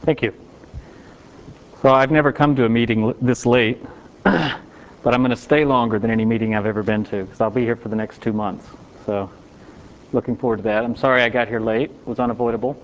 Thank you. So I've never come to a meeting this late, but I'm going to stay longer than any meeting I've ever been to because I'll be here for the next 2 months. So looking forward to that. I'm sorry I got here late. It was unavoidable.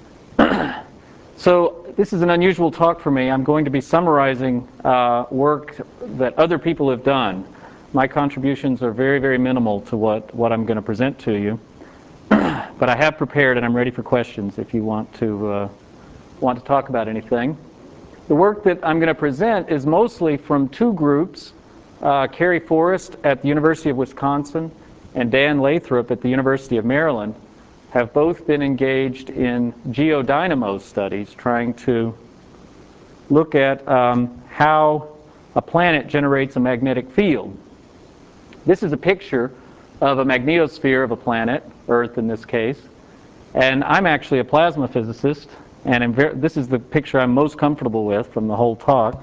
So this is an unusual talk for me. I'm going to be summarizing work that other people have done. My contributions are very, very minimal to what I'm going to present to you. But I have prepared and I'm ready for questions if you want to talk about anything. The work that I'm going to present is mostly from two groups, Carey Forrest at the University of Wisconsin and Dan Lathrop at the University of Maryland, have both been engaged in geodynamo studies, trying to look at how a planet generates a magnetic field. This is a picture of a magnetosphere of a planet, Earth in this case, and I'm actually a plasma physicist, and this is the picture I'm most comfortable with from the whole talk.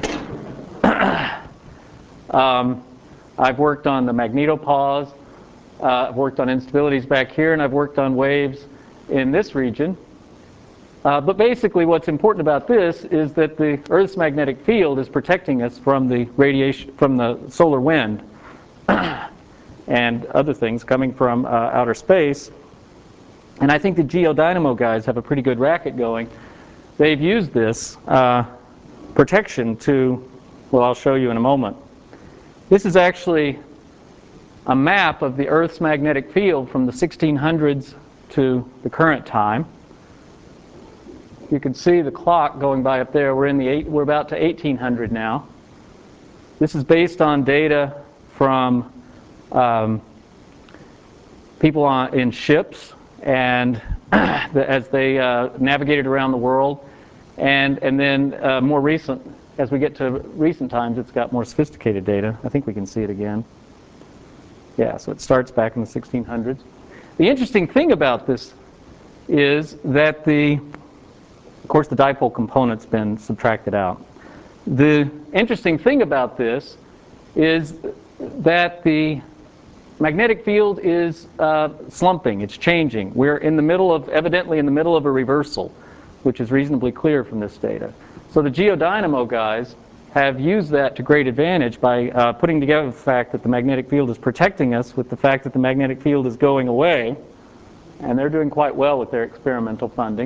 I've worked on the magnetopause, I've worked on instabilities back here, and I've worked on waves in this region. But basically what's important about this is that the Earth's magnetic field is protecting us from the radiation, from the solar wind and other things coming from outer space. And I think the geodynamo guys have a pretty good racket going. They've used this protection to, well, I'll show you in a moment. This is actually a map of the Earth's magnetic field from the 1600s to the current time. You can see the clock going by up there. We're about to 1800 now. This is based on data from people in ships and as they navigated around the world, and then more recent, as we get to recent times, it's got more sophisticated data. I think we can see it again. Yeah, so it starts back in the 1600s. The interesting thing about this is that of course, the dipole component's been subtracted out. The interesting thing about this is that the magnetic field is slumping. It's changing. We're evidently in the middle of a reversal, which is reasonably clear from this data. So the geodynamo guys have used that to great advantage by putting together the fact that the magnetic field is protecting us with the fact that the magnetic field is going away, and they're doing quite well with their experimental funding.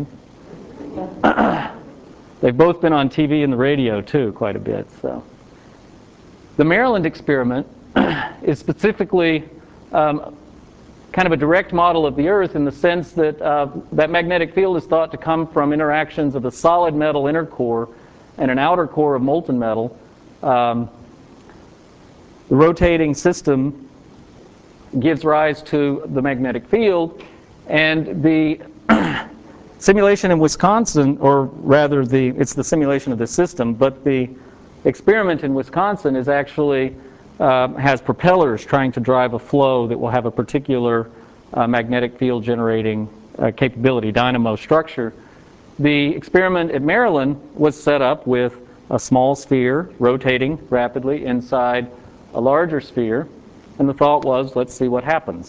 They've both been on TV and the radio too quite a bit. So the Maryland experiment is specifically kind of a direct model of the Earth in the sense that that magnetic field is thought to come from interactions of a solid metal inner core and an outer core of molten metal. The rotating system gives rise to the magnetic field, and the simulation in Wisconsin, or rather it's the simulation of the system, but the experiment in Wisconsin is actually has propellers trying to drive a flow that will have a particular magnetic field generating capability, dynamo structure. The experiment at Maryland was set up with a small sphere rotating rapidly inside a larger sphere, and the thought was, let's see what happens.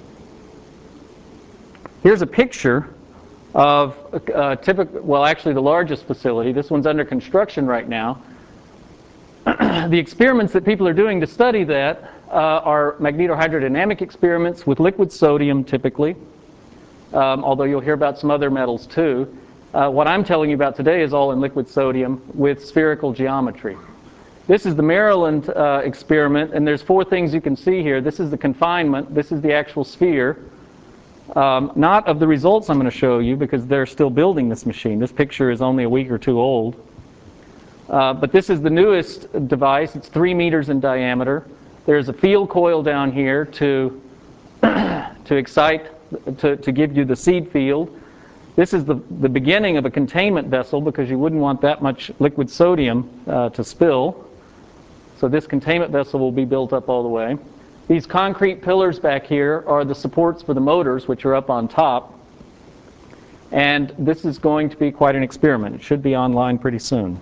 Here's a picture of actually the largest facility. This one's under construction right now. The experiments that people are doing to study that are magnetohydrodynamic experiments with liquid sodium typically, although you'll hear about some other metals too. What I'm telling you about today is all in liquid sodium with spherical geometry. This is the Maryland experiment, and there's 4 things you can see here. This is the confinement. This is the actual sphere. Not of the results I'm going to show you because they're still building this machine. This picture is only a week or 2 old. But this is the newest device. It's 3 meters in diameter. There's a field coil down here to excite, to give you the seed field. This is the beginning of a containment vessel because you wouldn't want that much liquid sodium to spill. So this containment vessel will be built up all the way. These concrete pillars back here are the supports for the motors, which are up on top. And this is going to be quite an experiment. It should be online pretty soon.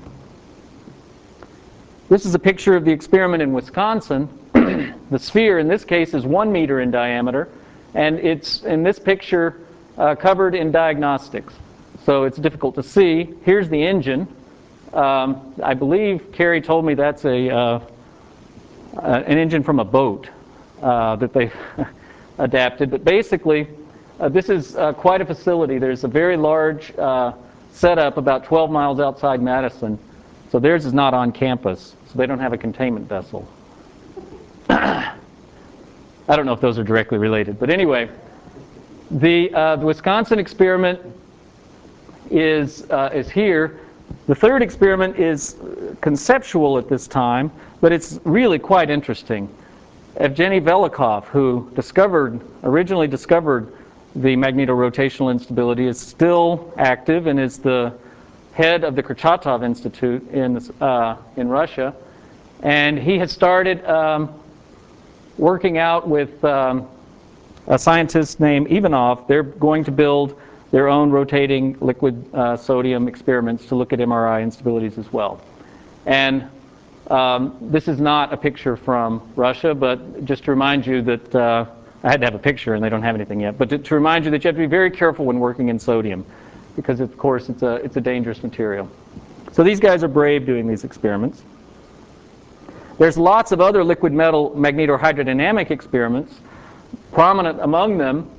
This is a picture of the experiment in Wisconsin. The sphere in this case is 1 meter in diameter, and it's in this picture covered in diagnostics. so it's difficult to see. Here's the engine. I believe Carrie told me that's an engine from a boat that they've adapted. But basically, this is quite a facility. There's a very large setup about 12 miles outside Madison. So theirs is not on campus, so they don't have a containment vessel. I don't know if those are directly related. But anyway, the Wisconsin experiment is here. The third experiment is conceptual at this time, but it's really quite interesting. Evgeny Velikov, who originally discovered the magnetorotational instability, is still active and is the head of the Kurchatov Institute in Russia. And he has started working out with a scientist named Ivanov. They're going to build their own rotating liquid sodium experiments to look at MRI instabilities as well. And this is not a picture from Russia, but just to remind you that I had to have a picture and they don't have anything yet, but to remind you that you have to be very careful when working in sodium because, of course, it's a dangerous material. So these guys are brave doing these experiments. There's lots of other liquid metal magnetohydrodynamic experiments. Prominent among them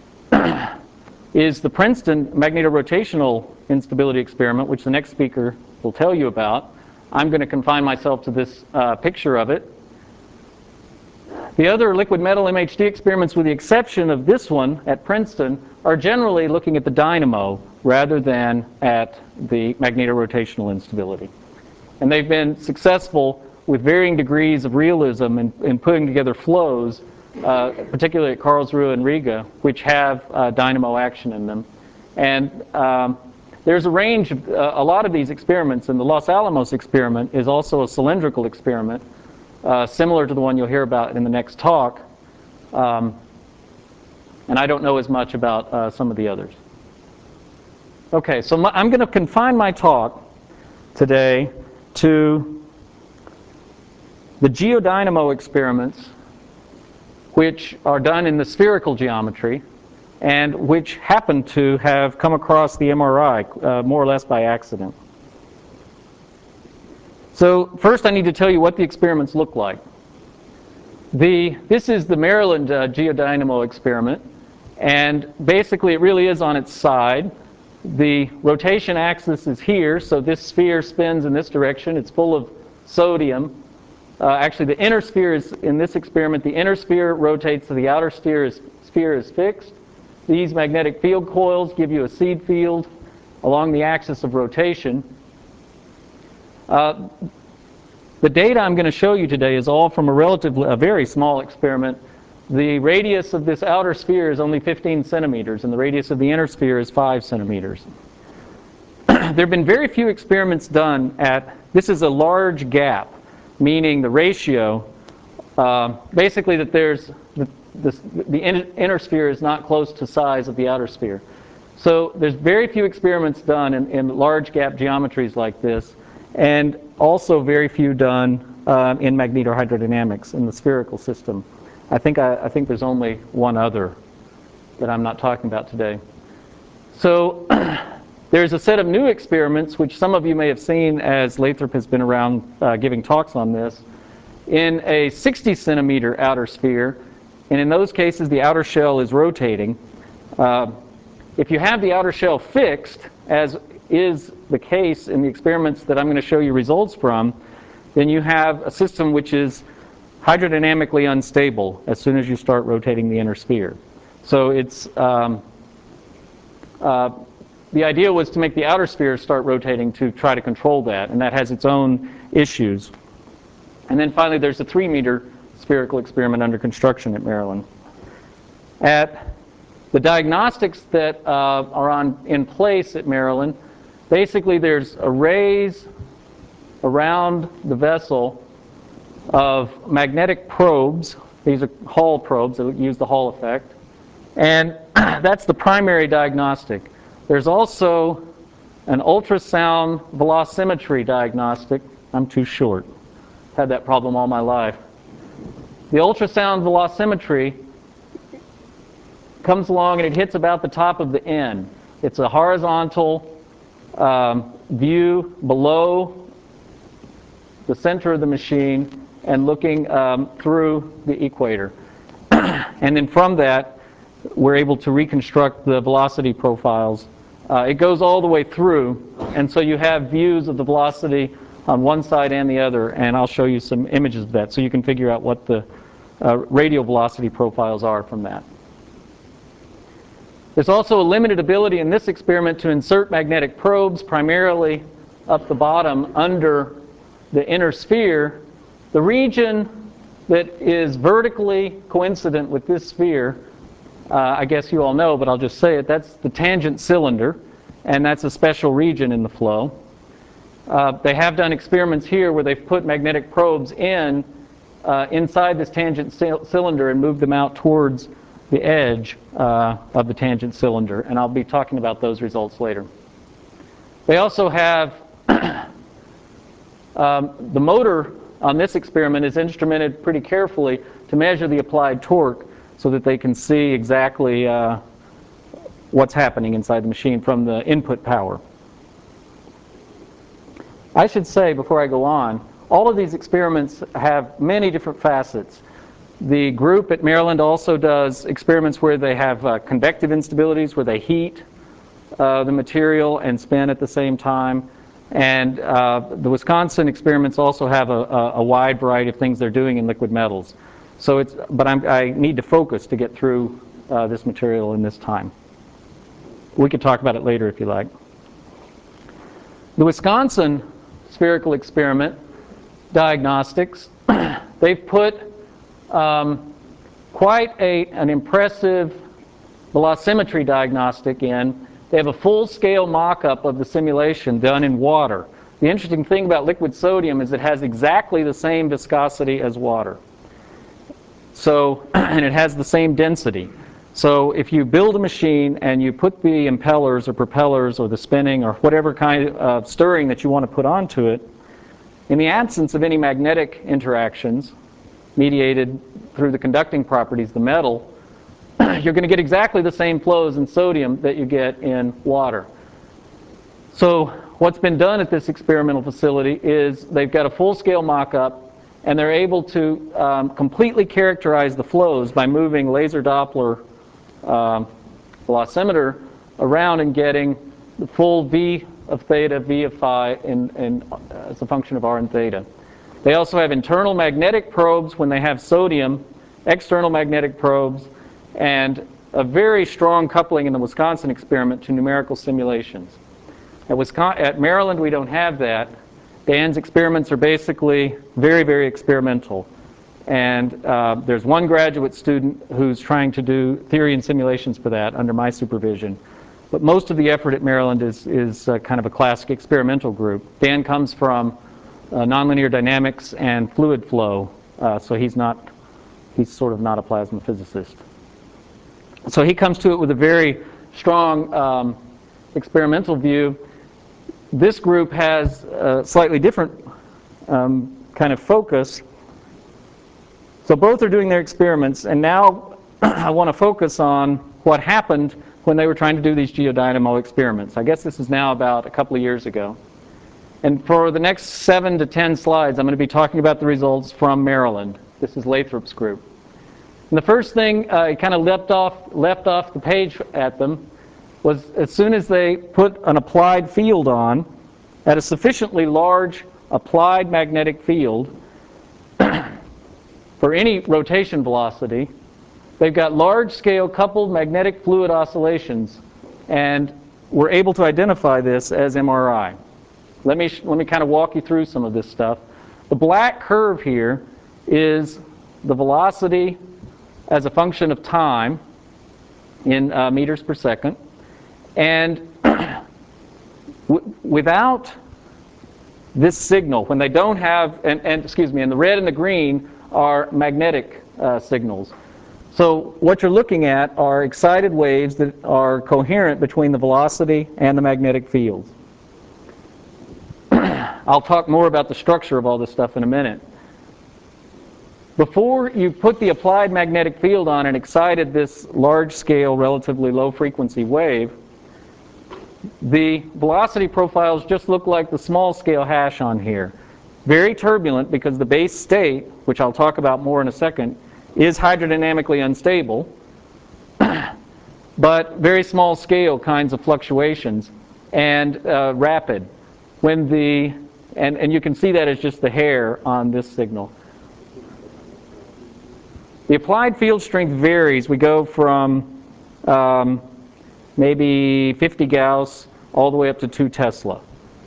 is the Princeton magnetorotational instability experiment, which the next speaker will tell you about. I'm going to confine myself to this picture of it. The other liquid metal MHD experiments, with the exception of this one at Princeton, are generally looking at the dynamo rather than at the magnetorotational instability. And they've been successful with varying degrees of realism in putting together flows, particularly at Karlsruhe and Riga, which have dynamo action in them. And there's a range of a lot of these experiments, and the Los Alamos experiment is also a cylindrical experiment, similar to the one you'll hear about in the next talk. And I don't know as much about some of the others. Okay, so I'm going to confine my talk today to the geodynamo experiments, which are done in the spherical geometry and which happen to have come across the MRI more or less by accident. So first I need to tell you what the experiments look like. This is the Maryland geodynamo experiment, and basically it really is on its side. The rotation axis is here, so this sphere spins in this direction. It's full of sodium. Actually, the inner sphere is, in this experiment, the inner sphere rotates so the outer sphere is fixed. These magnetic field coils give you a seed field along the axis of rotation. The data I'm going to show you today is all from a very small experiment. The radius of this outer sphere is only 15 centimeters, and the radius of the inner sphere is 5 centimeters. There have been very few experiments done this is a large gap, meaning the ratio, basically that the inner sphere is not close to size of the outer sphere. So there's very few experiments done in large gap geometries like this, and also very few done in magnetohydrodynamics in the spherical system. I think there's only one other that I'm not talking about today. So there's a set of new experiments, which some of you may have seen as Lathrop has been around giving talks on this, in a 60 centimeter outer sphere, and in those cases the outer shell is rotating. If you have the outer shell fixed, as is the case in the experiments that I'm going to show you results from, then you have a system which is hydrodynamically unstable as soon as you start rotating the inner sphere. So it's the idea was to make the outer sphere start rotating to try to control that, and that has its own issues. And then finally, there's a 3-meter spherical experiment under construction at Maryland. At the diagnostics that are in place at Maryland, basically there's arrays around the vessel of magnetic probes. These are Hall probes that use the Hall effect. And that's the primary diagnostic. There's also an ultrasound velocimetry diagnostic. I'm too short. Had that problem all my life. The ultrasound velocimetry comes along and it hits about the top of the N. It's a horizontal view below the center of the machine and looking through the equator. And then from that, we're able to reconstruct the velocity profiles. It goes all the way through, and so you have views of the velocity on one side and the other, and I'll show you some images of that so you can figure out what the radial velocity profiles are from that. There's also a limited ability in this experiment to insert magnetic probes, primarily up the bottom under the inner sphere. The region that is vertically coincident with this sphere, I guess you all know, but I'll just say it, that's the tangent cylinder, and that's a special region in the flow. They have done experiments here where they've put magnetic probes inside this tangent cylinder and moved them out towards the edge of the tangent cylinder, and I'll be talking about those results later. They also have the motor on this experiment is instrumented pretty carefully to measure the applied torque so that they can see exactly what's happening inside the machine from the input power. I should say, before I go on, all of these experiments have many different facets. The group at Maryland also does experiments where they have convective instabilities, where they heat the material and spin at the same time. And the Wisconsin experiments also have a wide variety of things they're doing in liquid metals. So I need to focus to get through this material in this time. We could talk about it later if you like. The Wisconsin spherical experiment diagnostics, they've put quite an impressive velocimetry diagnostic in. They have a full-scale mock-up of the simulation done in water. The interesting thing about liquid sodium is it has exactly the same viscosity as water. So, and it has the same density. So if you build a machine and you put the impellers or propellers or the spinning or whatever kind of stirring that you want to put onto it, in the absence of any magnetic interactions mediated through the conducting properties of the metal, you're going to get exactly the same flows in sodium that you get in water. So what's been done at this experimental facility is they've got a full-scale mock-up, and they're able to completely characterize the flows by moving laser Doppler velocimeter around and getting the full V of theta, V of phi as a function of R and theta. They also have internal magnetic probes when they have sodium, external magnetic probes, and a very strong coupling in the Wisconsin experiment to numerical simulations. At Maryland, we don't have that. Dan's experiments are basically very, very experimental. And there's one graduate student who's trying to do theory and simulations for that under my supervision. But most of the effort at Maryland is kind of a classic experimental group. Dan comes from nonlinear dynamics and fluid flow, so he's sort of not a plasma physicist. So he comes to it with a very strong experimental view. This group has a slightly different kind of focus. So both are doing their experiments, and now I want to focus on what happened when they were trying to do these geodynamo experiments. I guess this is now about a couple of years ago. And for the next 7 to 10 slides, I'm going to be talking about the results from Maryland. This is Lathrop's group. And the first thing it kind of leapt off the page at them was as soon as they put an applied field on at a sufficiently large applied magnetic field for any rotation velocity, they've got large-scale coupled magnetic fluid oscillations, and we're able to identify this as MRI. Let me kind of walk you through some of this stuff. The black curve here is the velocity as a function of time in meters per second, and without this signal, when they don't have, and the red and the green are magnetic signals. So what you're looking at are excited waves that are coherent between the velocity and the magnetic fields. I'll talk more about the structure of all this stuff in a minute. Before you put the applied magnetic field on and excited this large-scale, relatively low-frequency wave, the velocity profiles just look like the small scale hash on here. Very turbulent because the base state, which I'll talk about more in a second, is hydrodynamically unstable, but very small scale kinds of fluctuations and rapid. When and you can see that as just the hair on this signal. The applied field strength varies. We go from maybe 50 Gauss all the way up to 2 Tesla.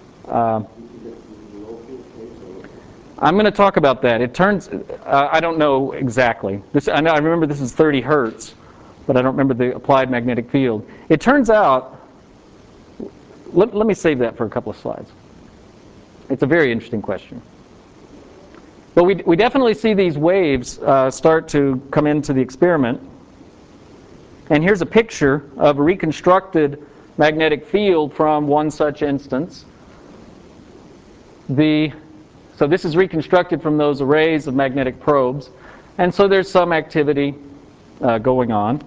I'm going to talk about that. It turns, I don't know exactly. I remember this is 30 hertz, but I don't remember the applied magnetic field. It turns out, let me save that for a couple of slides. It's a very interesting question. But we definitely see these waves start to come into the experiment. And here's a picture of a reconstructed magnetic field from one such instance. So this is reconstructed from those arrays of magnetic probes. And so there's some activity going on.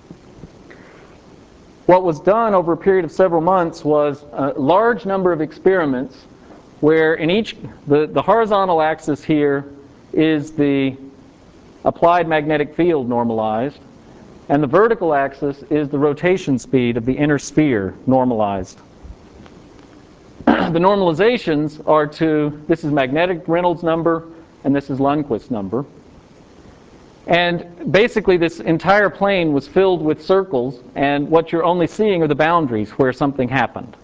What was done over a period of several months was a large number of experiments where in each, the horizontal axis here is the applied magnetic field normalized, and the vertical axis is the rotation speed of the inner sphere normalized. The normalizations are this is magnetic Reynolds number, and this is Lundquist number. And basically this entire plane was filled with circles, and what you're only seeing are the boundaries where something happened.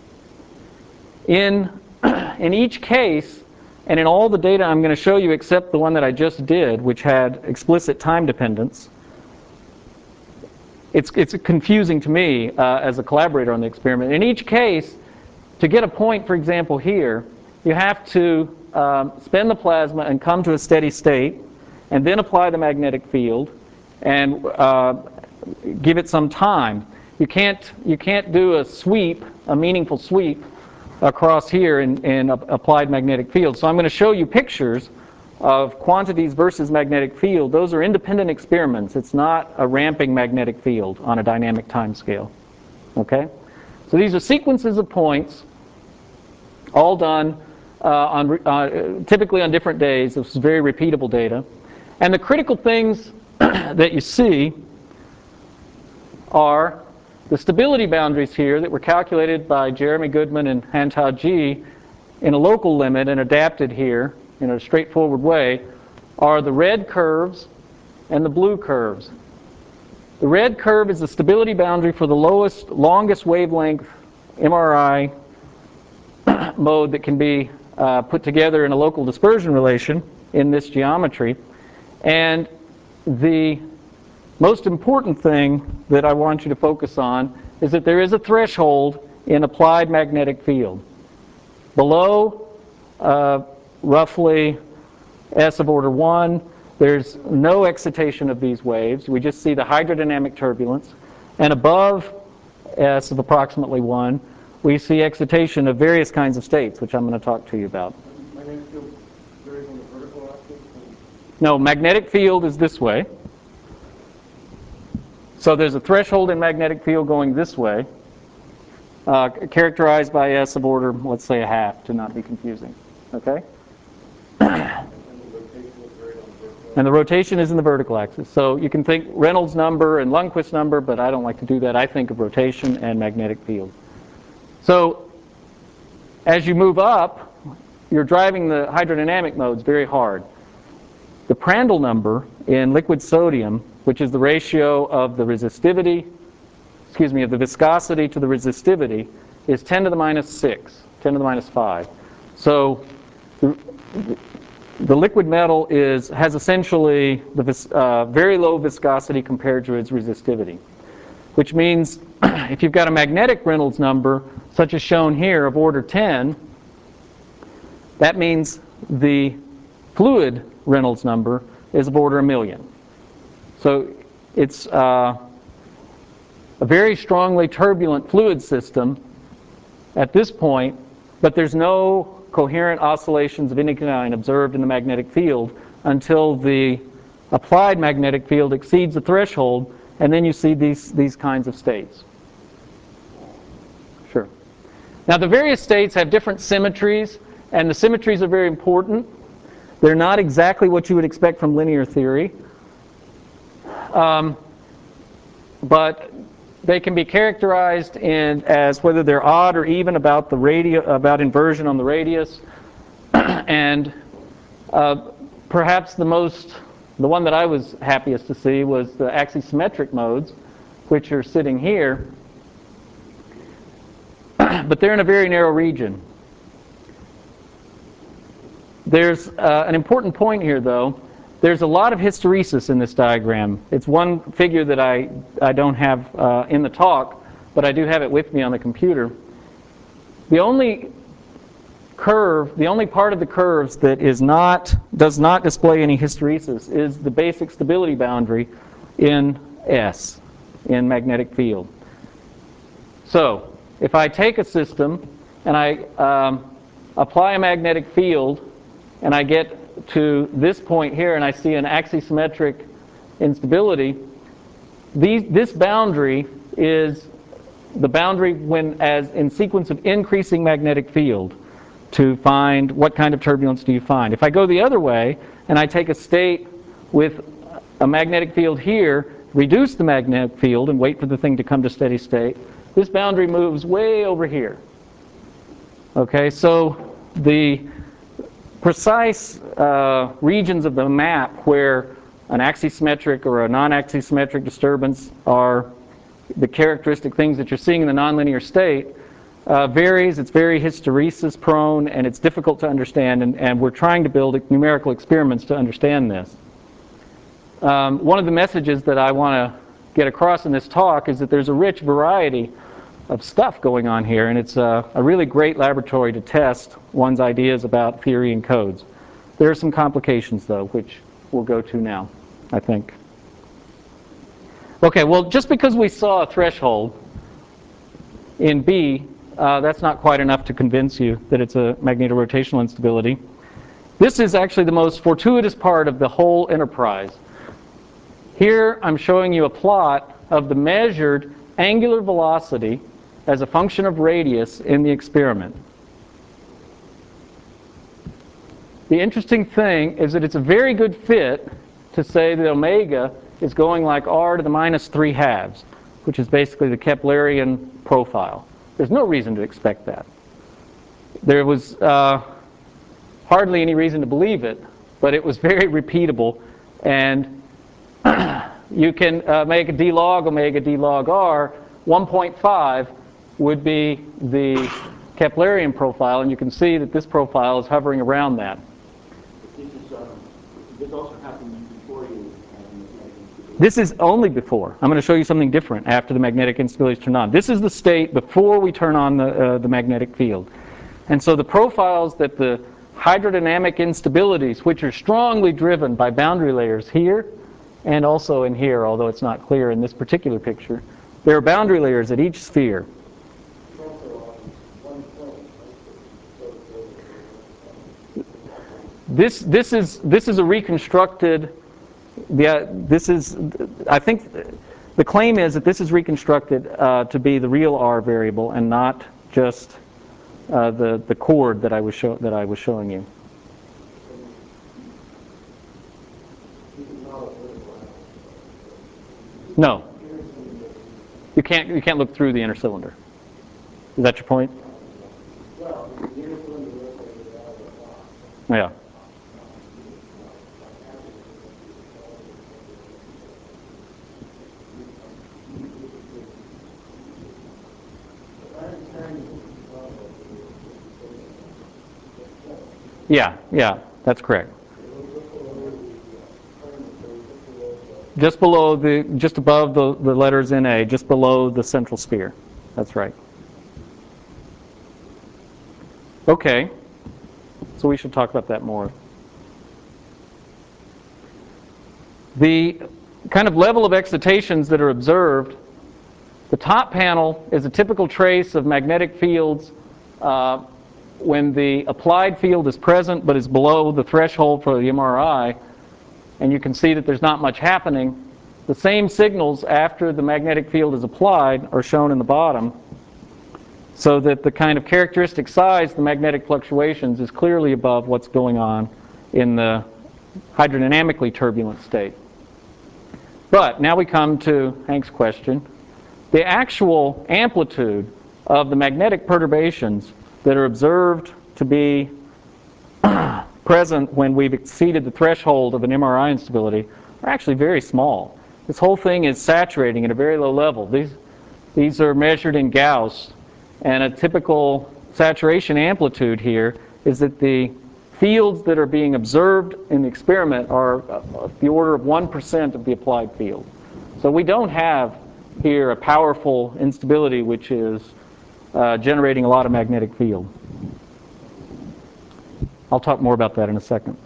In each case, and in all the data I'm going to show you except the one that I just did, which had explicit time dependence, it's confusing to me as a collaborator on the experiment. In each case, to get a point, for example, here, you have to spin the plasma and come to a steady state, and then apply the magnetic field and give it some time. You can't do a sweep, a meaningful sweep, across here in applied magnetic field. So I'm going to show you pictures of quantities versus magnetic field. Those are independent experiments. It's not a ramping magnetic field on a dynamic time scale. Okay? So these are sequences of points, all done typically on different days. This is very repeatable data. And the critical things that you see are the stability boundaries here that were calculated by Jeremy Goodman and Han-Tao Ji in a local limit and adapted here in a straightforward way are the red curves and the blue curves. The red curve is the stability boundary for the longest wavelength MRI mode that can be put together in a local dispersion relation in this geometry. And the most important thing that I want you to focus on is that there is a threshold in applied magnetic field. Below roughly S of order 1, there's no excitation of these waves. We just see the hydrodynamic turbulence. And above S of approximately 1, we see excitation of various kinds of states, which I'm going to talk to you about. Magnetic field varies on the vertical axis? No, magnetic field is this way. So there's a threshold in magnetic field going this way, characterized by S of order, let's say a half, to not be confusing. Okay? And the rotation is in the vertical axis. So you can think Reynolds number and Lundquist number, but I don't like to do that. I think of rotation and magnetic field. So as you move up, you're driving the hydrodynamic modes very hard. The Prandtl number in liquid sodium, which is the ratio of the resistivity, of the viscosity to the resistivity, is 10 to the minus 6, 10 to the minus 5. So the liquid metal has essentially the very low viscosity compared to its resistivity, which means if you've got a magnetic Reynolds number, such as shown here, of order 10, that means the fluid Reynolds number is of order 1,000,000. So it's a very strongly turbulent fluid system at this point, but there's no coherent oscillations of any kind observed in the magnetic field until the applied magnetic field exceeds the threshold, and then you see these kinds of states. Sure. Now the various states have different symmetries, and the symmetries are very important. They're not exactly what you would expect from linear theory, but they can be characterized as whether they're odd or even about about inversion on the radius, and perhaps the one that I was happiest to see was the axisymmetric modes, which are sitting here, but they're in a very narrow region. There's an important point here, though. There's a lot of hysteresis in this diagram. It's one figure that I don't have in the talk, but I do have it with me on the computer. The only part of the curves that does not display any hysteresis is the basic stability boundary in S, in magnetic field. So, if I take a system and I apply a magnetic field and I get to this point here and I see an axisymmetric instability, this boundary is the boundary as in sequence of increasing magnetic field to find what kind of turbulence do you find. If I go the other way and I take a state with a magnetic field here, reduce the magnetic field and wait for the thing to come to steady state, this boundary moves way over here. Okay, so the precise regions of the map where an axisymmetric or a non-axisymmetric disturbance are the characteristic things that you're seeing in the nonlinear state varies. It's very hysteresis prone, and it's difficult to understand, and we're trying to build numerical experiments to understand this. One of the messages that I want to get across in this talk is that there's a rich variety of stuff going on here, and it's a really great laboratory to test one's ideas about theory and codes. There are some complications, though, which we'll go to now, I think. Okay, well, just because we saw a threshold in B, that's not quite enough to convince you that it's a magnetorotational instability. This is actually the most fortuitous part of the whole enterprise. Here I'm showing you a plot of the measured angular velocity as a function of radius in the experiment. The interesting thing is that it's a very good fit to say that omega is going like r to the minus 3/2, which is basically the Keplerian profile. There's no reason to expect that. There was hardly any reason to believe it, but it was very repeatable, and you can make a d log omega d log r. 1.5 would be the Keplerian profile, and you can see that this profile is hovering around that. This also happened before you. This is only before. I'm going to show you something different after the magnetic instability is turned on. This is the state before we turn on the magnetic field. And so the profiles that the hydrodynamic instabilities, which are strongly driven by boundary layers here and also in here, although it's not clear in this particular picture, there are boundary layers at each sphere. This is a reconstructed. I think the claim is that this is reconstructed to be the real R variable and not just the chord that I was showing you. No, you can't look through the inner cylinder. Is that your point? Yeah. Yeah, that's correct. Just above the letters NA, just below the central sphere. That's right. Okay, so we should talk about that more. The kind of level of excitations that are observed, the top panel is a typical trace of magnetic fields when the applied field is present but is below the threshold for the MRI, and you can see that there's not much happening. The same signals after the magnetic field is applied are shown in the bottom. so that the kind of characteristic size, the magnetic fluctuations, is clearly above what's going on in the hydrodynamically turbulent state. But now we come to Hank's question. The actual amplitude of the magnetic perturbations that are observed to be present when we've exceeded the threshold of an MRI instability are actually very small. This whole thing is saturating at a very low level. These are measured in Gauss, and a typical saturation amplitude here is that the fields that are being observed in the experiment are the order of 1% of the applied field. So we don't have here a powerful instability which is generating a lot of magnetic field. I'll talk more about that in a second.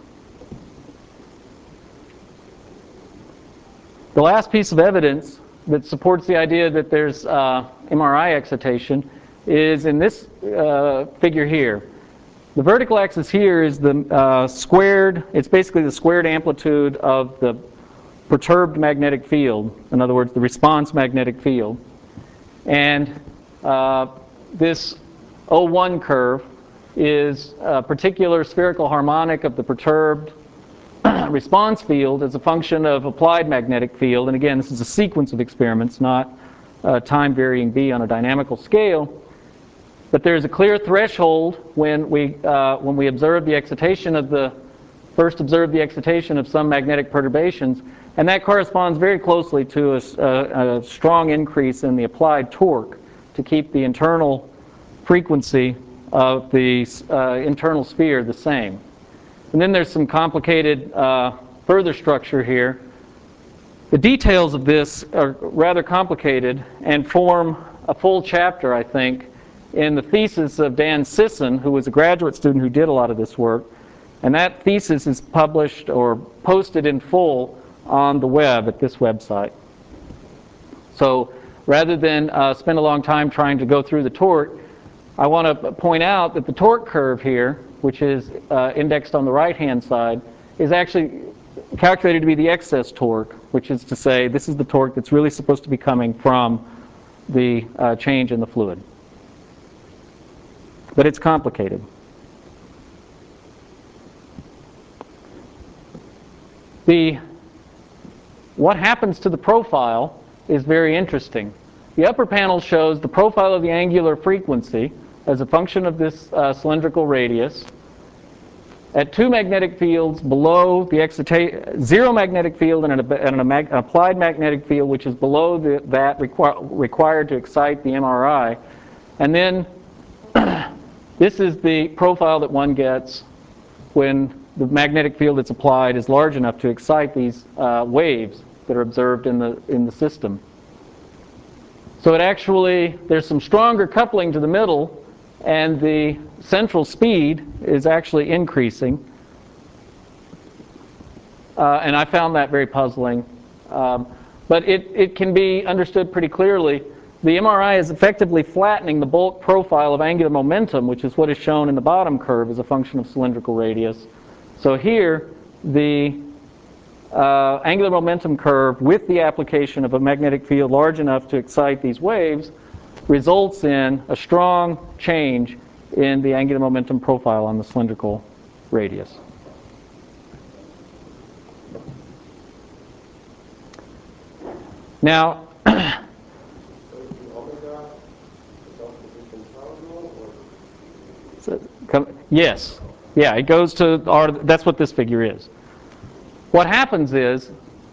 The last piece of evidence that supports the idea that there's MRI excitation is in this figure here. The vertical axis here is the squared, it's basically the squared amplitude of the perturbed magnetic field, in other words, the response magnetic field. And this O1 curve is a particular spherical harmonic of the perturbed response field as a function of applied magnetic field. And again, this is a sequence of experiments, not time varying B on a dynamical scale. But there's a clear threshold when we observe the excitation of first observe the excitation of some magnetic perturbations, and that corresponds very closely to a strong increase in the applied torque to keep the internal frequency of the internal sphere the same. And then there's some complicated further structure here. The details of this are rather complicated and form a full chapter, I think, in the thesis of Dan Sisson, who was a graduate student who did a lot of this work. And that thesis is published or posted in full on the web at this website. So rather than spend a long time trying to go through the torque, I want to point out that the torque curve here, which is indexed on the right-hand side, is actually calculated to be the excess torque, which is to say this is the torque that's really supposed to be coming from the change in the fluid. But it's complicated. What happens to the profile is very interesting. The upper panel shows the profile of the angular frequency as a function of this cylindrical radius at two magnetic fields below the zero magnetic field and an applied magnetic field which is below that required to excite the MRI. And then this is the profile that one gets when the magnetic field that's applied is large enough to excite these waves that are observed in the system. So there's some stronger coupling to the middle, and the central speed is actually increasing. And I found that very puzzling. But it can be understood pretty clearly. The MRI is effectively flattening the bulk profile of angular momentum, which is what is shown in the bottom curve as a function of cylindrical radius. So here, the angular momentum curve with the application of a magnetic field large enough to excite these waves results in a strong change in the angular momentum profile on the cylindrical radius. Now, yes. Yeah, it goes to that's what this figure is. What happens is,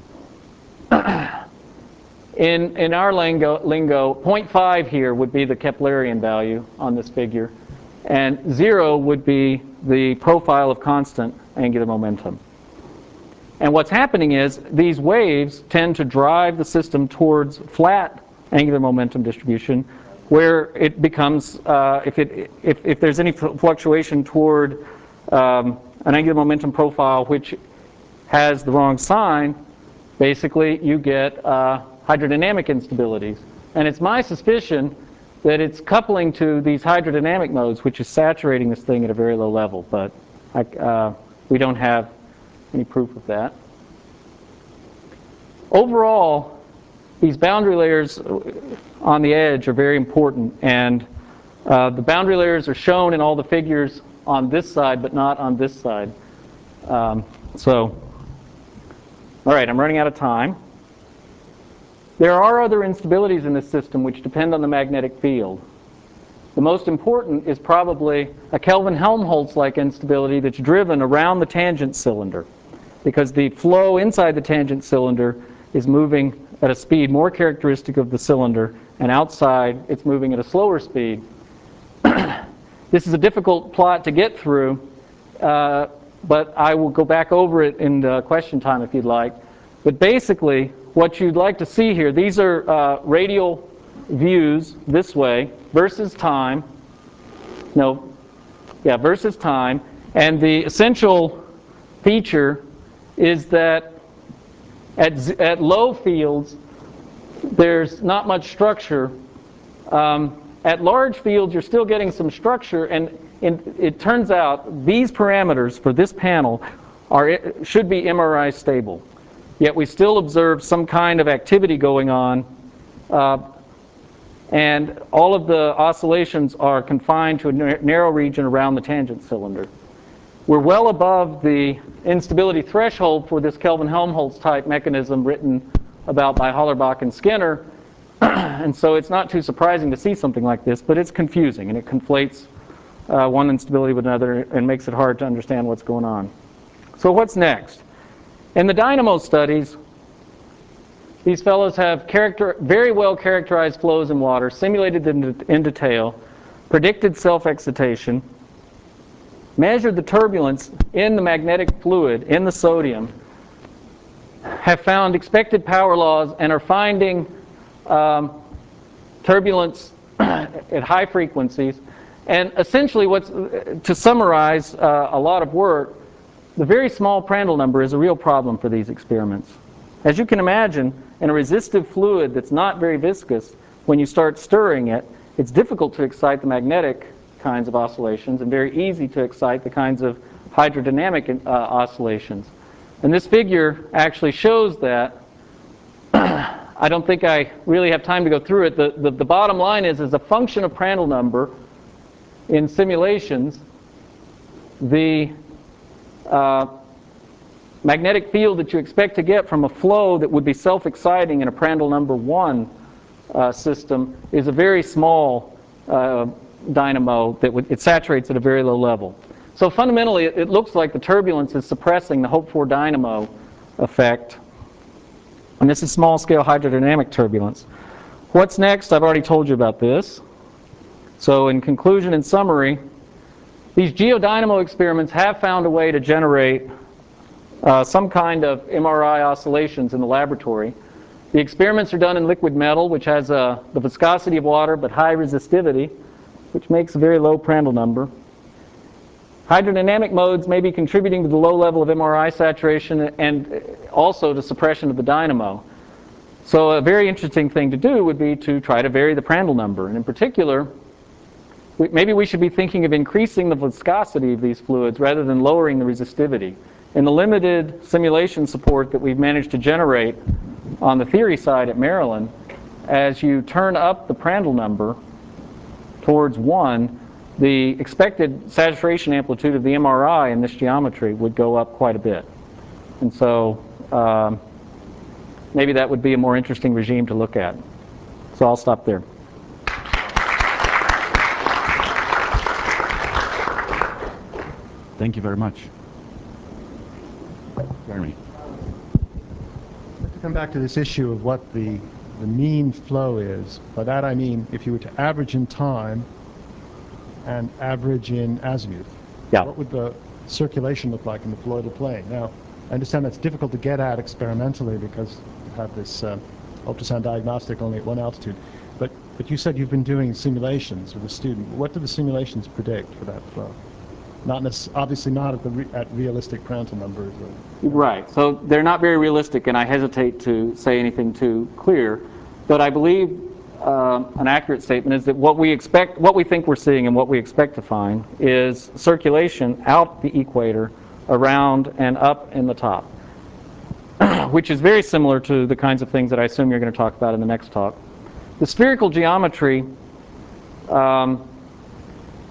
in our lingo, 0.5 here would be the Keplerian value on this figure, and 0 would be the profile of constant angular momentum. And what's happening is these waves tend to drive the system towards flat angular momentum distribution, where it becomes, if there's any fluctuation toward an angular momentum profile which has the wrong sign, basically you get hydrodynamic instabilities. And it's my suspicion that it's coupling to these hydrodynamic modes, which is saturating this thing at a very low level. But we don't have any proof of that. Overall, these boundary layers on the edge are very important, and The boundary layers are shown in all the figures on this side, but not on this side. All right, I'm running out of time. There are other instabilities in this system which depend on the magnetic field. The most important is probably a Kelvin-Helmholtz-like instability that's driven around the tangent cylinder, because the flow inside the tangent cylinder is moving at a speed more characteristic of the cylinder, and outside it's moving at a slower speed. This is a difficult plot to get through, but I will go back over it in the question time if you'd like. But basically, what you'd like to see here, these are radial views this way versus time. Versus time. And the essential feature is that at low fields, there's not much structure. At large fields, you're still getting some structure, and it turns out these parameters for this panel should be MRI stable. Yet we still observe some kind of activity going on, and all of the oscillations are confined to a narrow region around the tangent cylinder. We're well above the instability threshold for this Kelvin-Helmholtz type mechanism written about by Hollerbach and Skinner, and so it's not too surprising to see something like this, but it's confusing, and it conflates one instability with another and makes it hard to understand what's going on. So what's next? In the dynamo studies, these fellows have very well characterized flows in water, simulated them in detail, predicted self-excitation, measured the turbulence in the magnetic fluid, in the sodium, have found expected power laws, and are finding turbulence at high frequencies. And essentially, to summarize a lot of work, the very small Prandtl number is a real problem for these experiments. As you can imagine, in a resistive fluid that's not very viscous, when you start stirring it, it's difficult to excite the magnetic kinds of oscillations and very easy to excite the kinds of hydrodynamic oscillations. And this figure actually shows that. I don't think I really have time to go through it. The bottom line is, as a function of Prandtl number in simulations, the magnetic field that you expect to get from a flow that would be self-exciting in a Prandtl number 1 system is a very small dynamo that it saturates at a very low level. So fundamentally, it looks like the turbulence is suppressing the hoped-for dynamo effect. And this is small-scale hydrodynamic turbulence. What's next? I've already told you about this. So in conclusion and summary, these geodynamo experiments have found a way to generate some kind of MRI oscillations in the laboratory. The experiments are done in liquid metal, which has the viscosity of water but high resistivity, which makes a very low Prandtl number. Hydrodynamic modes may be contributing to the low level of MRI saturation and also to suppression of the dynamo. So a very interesting thing to do would be to try to vary the Prandtl number. And in particular, maybe we should be thinking of increasing the viscosity of these fluids rather than lowering the resistivity. In the limited simulation support that we've managed to generate on the theory side at Maryland, as you turn up the Prandtl number towards 1, the expected saturation amplitude of the MRI in this geometry would go up quite a bit. And so maybe that would be a more interesting regime to look at. So I'll stop there. Thank you very much. Jeremy. I'd like to come back to this issue of what the mean flow is. By that I mean if you were to average in time and average in azimuth, what would the circulation look like in the fluidal plane? Now, I understand that's difficult to get at experimentally because you have this ultrasound diagnostic only at 1 altitude. But you said you've been doing simulations with a student. What do the simulations predict for that flow? Obviously not at realistic Prandtl numbers. Right. So they're not very realistic, and I hesitate to say anything too clear. But I believe an accurate statement is that what we think we're seeing and what we expect to find is circulation out the equator, around and up in the top, which is very similar to the kinds of things that I assume you're going to talk about in the next talk. The spherical geometry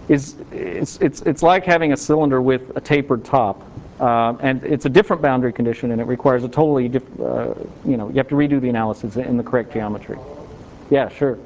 it's like having a cylinder with a tapered top, and it's a different boundary condition, and it requires a totally you have to redo the analysis in the correct geometry. Yeah, sure.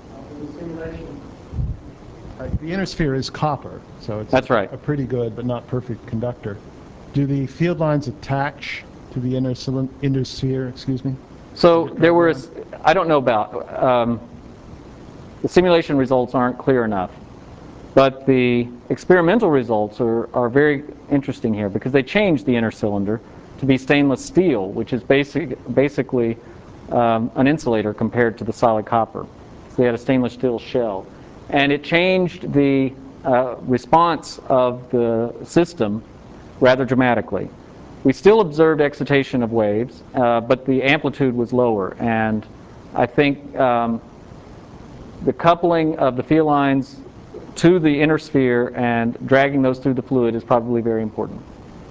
The inner sphere is copper, so it's That's right. a pretty good but not perfect conductor. Do the field lines attach to the inner sphere? Excuse me. So there were, I don't know about, the simulation results aren't clear enough, but the experimental results are very interesting here because they changed the inner cylinder to be stainless steel, which is basically an insulator compared to the solid copper. So they had a stainless steel shell. And it changed the response of the system rather dramatically. We still observed excitation of waves, but the amplitude was lower. And I think the coupling of the field lines to the inner sphere and dragging those through the fluid is probably very important.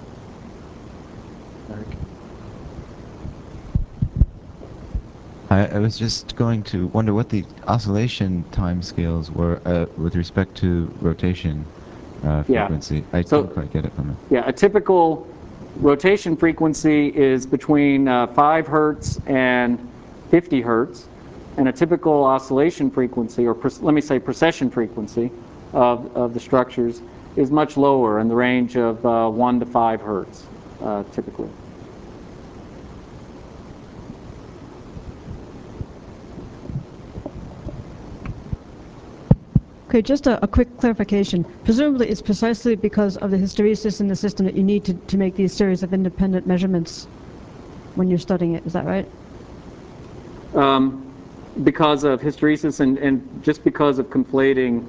I was just going to wonder what the oscillation timescales were with respect to rotation frequency. I didn't quite get it from it. Yeah, a typical rotation frequency is between 5 hertz and 50 hertz, and a typical oscillation frequency, or let me say precession frequency, of the structures is much lower in the range of 1 to 5 hertz, typically. Okay, just a quick clarification. Presumably it's precisely because of the hysteresis in the system that you need to make these series of independent measurements when you're studying it. Is that right? Because of hysteresis and just because of conflating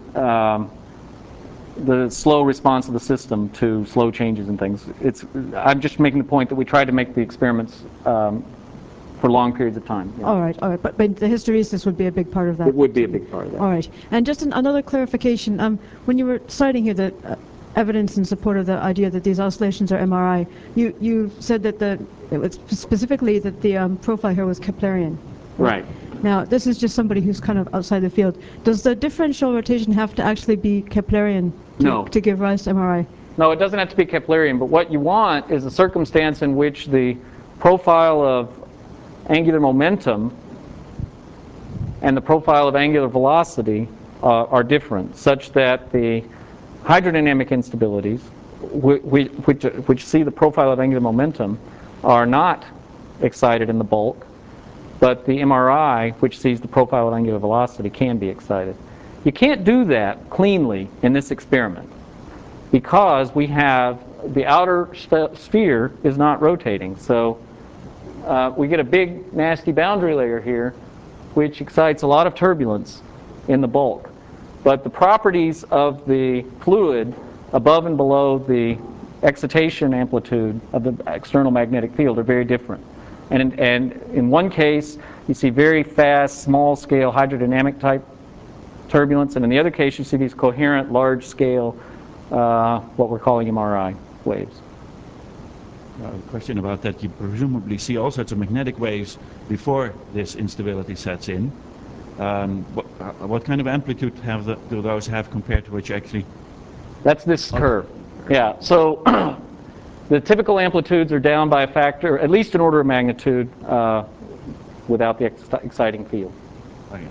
the slow response of the system to slow changes and things. I'm just making the point that we try to make the experiments for long periods of time. Yeah. All right. But the hysteresis would be a big part of that. It would be a big part of that. All right. And just another clarification. When you were citing here the evidence in support of the idea that these oscillations are MRI, you said that it was specifically that the profile here was Keplerian. Right. Now, this is just somebody who's kind of outside the field. Does the differential rotation have to actually be Keplerian to give rise to MRI? No, it doesn't have to be Keplerian, but what you want is a circumstance in which the profile of angular momentum and the profile of angular velocity are different, such that the hydrodynamic instabilities, which see the profile of angular momentum, are not excited in the bulk, but the MRI, which sees the profile of angular velocity, can be excited. You can't do that cleanly in this experiment because we have the outer sphere is not rotating. So we get a big, nasty boundary layer here, which excites a lot of turbulence in the bulk. But the properties of the fluid above and below the excitation amplitude of the external magnetic field are very different. And in one case, you see very fast, small-scale hydrodynamic type turbulence, and in the other case, you see these coherent, large-scale, what we're calling MRI waves. Question about that. You presumably see all sorts of magnetic waves before this instability sets in. What kind of amplitude do those have compared to what you actually... That's this curve. Yeah. So the typical amplitudes are down by a factor, at least an order of magnitude, without the exciting field. Okay.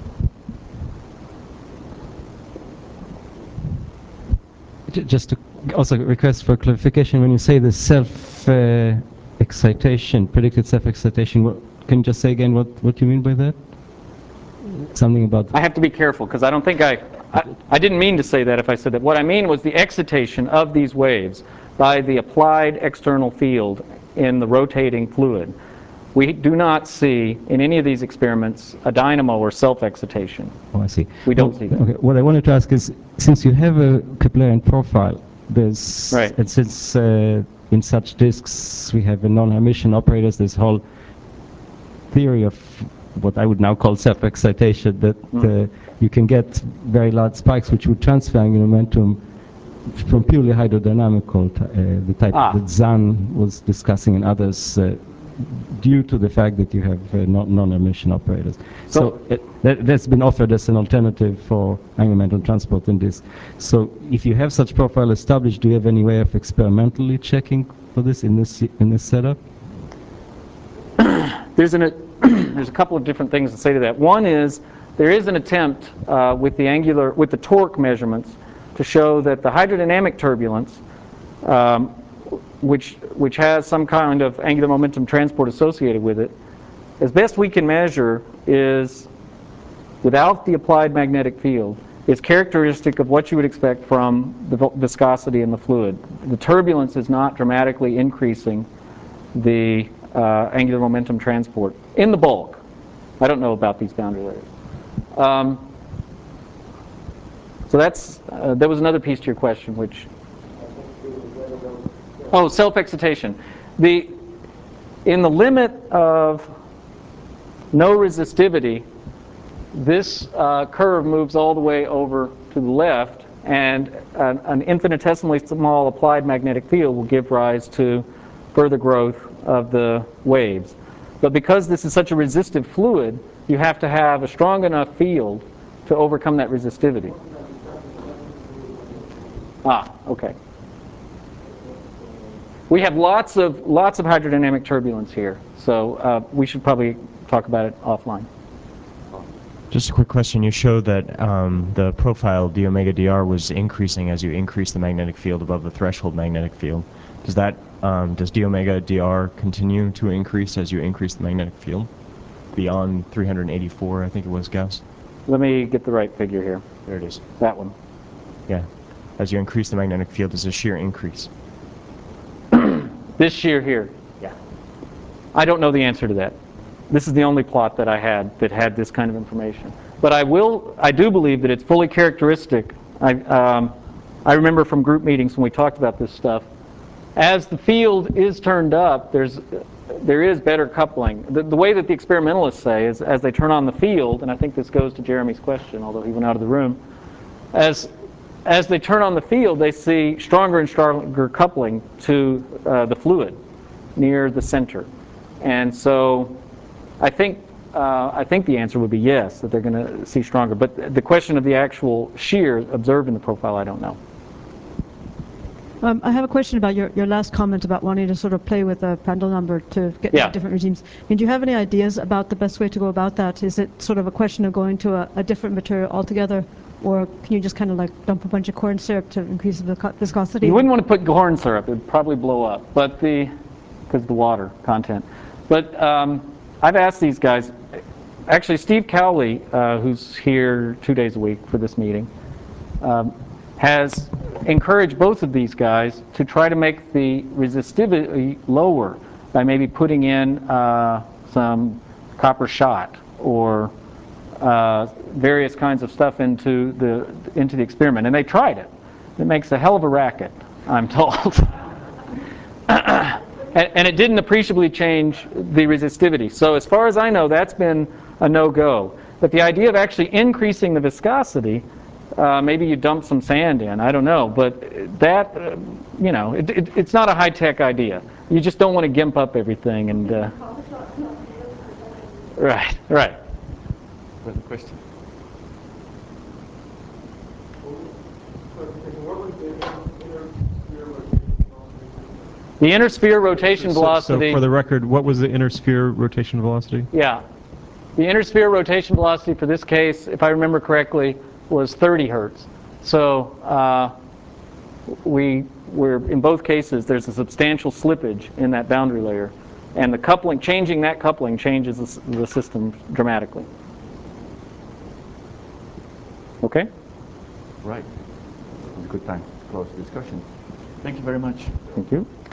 Just to also request for clarification, when you say the self-excitation, predicted self-excitation, can you just say again what you mean by that? Something about... I have to be careful because I don't think I didn't mean to say that if I said that. What I mean was the excitation of these waves by the applied external field in the rotating fluid. We do not see in any of these experiments a dynamo or self-excitation. Oh, I see. We don't see that. Okay. What I wanted to ask is, since you have a Keplerian profile, there's Right. and since in such disks we have a non-Hermitian operators, this whole theory of what I would now call self-excitation, that you can get very large spikes which would transfer angular momentum from purely hydrodynamical, the type that Zahn was discussing and others. due to the fact that you have non-emission operators. So that's been offered as an alternative for environmental transport in this. So if you have such profile established, do you have any way of experimentally checking for this in this setup? There's a couple of different things to say to that. One is there is an attempt with the torque measurements to show that the hydrodynamic turbulence, which has some kind of angular momentum transport associated with it, as best we can measure is, without the applied magnetic field, is characteristic of what you would expect from the viscosity in the fluid. The turbulence is not dramatically increasing the angular momentum transport in the bulk. I don't know about these boundary layers. So there was another piece to your question, which... Oh, self-excitation. In the limit of no resistivity, this curve moves all the way over to the left, and an infinitesimally small applied magnetic field will give rise to further growth of the waves. But because this is such a resistive fluid, you have to have a strong enough field to overcome that resistivity. Ah, okay. We have lots of hydrodynamic turbulence here, so we should probably talk about it offline. Just a quick question. You showed that the profile d omega dr was increasing as you increase the magnetic field above the threshold magnetic field. Does d omega dr continue to increase as you increase the magnetic field beyond 384? I think it was, Gauss. Let me get the right figure here. There it is. That one. Yeah. As you increase the magnetic field, does the shear increase? This shear here. Yeah. I don't know the answer to that. This is the only plot that I had that had this kind of information. But I do believe that it's fully characteristic. I remember from group meetings when we talked about this stuff. As the field is turned up, there is better coupling. The way that the experimentalists say is, as they turn on the field, and I think this goes to Jeremy's question, although he went out of the room, as they turn on the field, they see stronger and stronger coupling to the fluid near the center. And so I think the answer would be yes, that they're going to see stronger. But the question of the actual shear observed in the profile, I don't know. I have a question about your last comment about wanting to sort of play with a Prandtl number to get different regimes. I mean, do you have any ideas about the best way to go about that? Is it sort of a question of going to a different material altogether? Or can you just kind of like dump a bunch of corn syrup to increase the viscosity? You wouldn't want to put corn syrup. It would probably blow up, but because of the water content. But I've asked these guys, actually Steve Cowley, who's here 2 days a week for this meeting, has encouraged both of these guys to try to make the resistivity lower by maybe putting in some copper shot or various kinds of stuff into the experiment, and they tried it. It makes a hell of a racket, I'm told. And it didn't appreciably change the resistivity. So as far as I know, that's been a no-go. But the idea of actually increasing the viscosity, maybe you dump some sand in, I don't know. But that, it's not a high-tech idea. You just don't want to gimp up everything. And right. Further question? The inner sphere rotation velocity. So for the record, what was the inner sphere rotation velocity? Yeah. The inner sphere rotation velocity for this case, if I remember correctly, was 30 hertz. So we're in both cases, there's a substantial slippage in that boundary layer. And the coupling, changing that coupling changes the system dramatically. Okay? Right. It's a good time to close the discussion. Thank you very much. Thank you.